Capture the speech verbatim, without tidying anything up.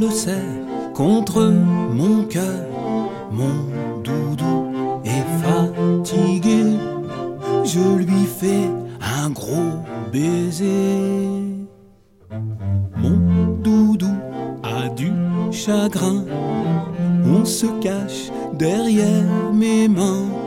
le serre contre mon cœur. Mon doudou est fatigué, je lui fais un gros baiser. Mon doudou a du chagrin, on se cache derrière mes mains.